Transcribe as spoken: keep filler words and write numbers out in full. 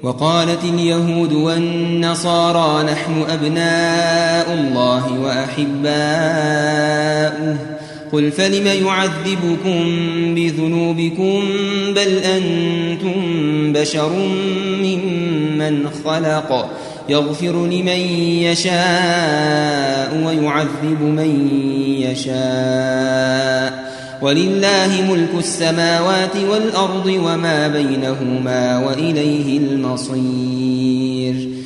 وقالت اليهود والنصارى نحن أبناء الله وأحباؤه قل فلم يعذبكم بذنوبكم بل أنتم بشر ممن خلق يغفر لمن يشاء ويعذب من يشاء ولله ملك السماوات والأرض وما بينهما وإليه المصير